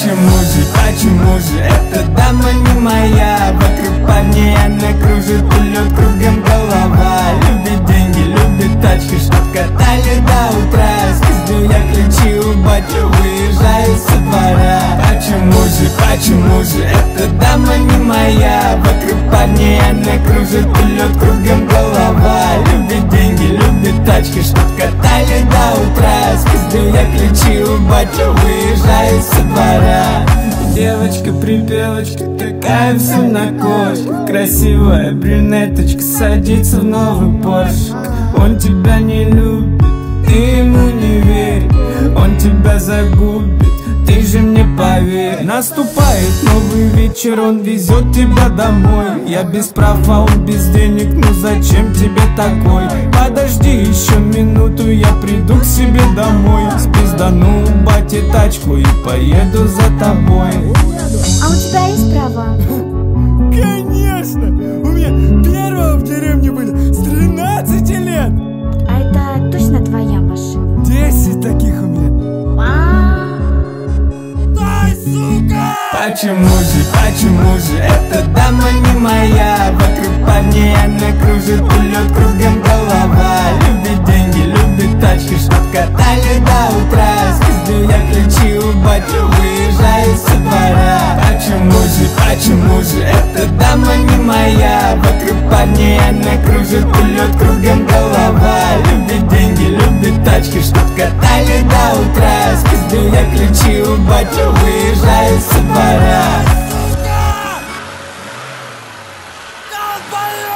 почему же эта дама не моя? Вокруг парней она кружит, лед кругом голова. Любит деньги, любит тачки, чтоб катали до утра. Спиздил я ключи у батя, выезжаю со двора. Почему же эта дама не моя? Вокруг парней она кружит, лед кругом голова. Любит деньги, любит тачки, чтоб катали до утра. Спиздил я ключи у батя, выезжаю со двора. Девочка-припевочка, такая вся на кошках. Красивая брюнеточка садится в новый поршик. Он тебя не любит, ты ему не верь. Он тебя загубит, ты же мне поверь. Наступает новый вечер, он везет тебя домой. Я без прав, а он без денег, ну зачем тебе такой? Подожди еще минуту, я приду к себе домой. Спиздану бате тачку и поеду за тобой. А у тебя есть права? Конечно! У меня первого в деревне были с 13 лет! А это точно твоя машина? 10 таких у меня. Ай, сука! Почему же эта дама не моя? Вокруг парней она кружит, лед кругом голова. Любит деньги, любит тачки, чтоб катали до утра. Спиздил я ключи у батя, выезжаю со двора. Почему же эта дама не моя? Вокруг парней она кружит, лед кругом голова. Любит деньги, любит тачки, чтоб катали до утра. Спиздил я ключи у батя, выезжаю со двора. Долбоёб!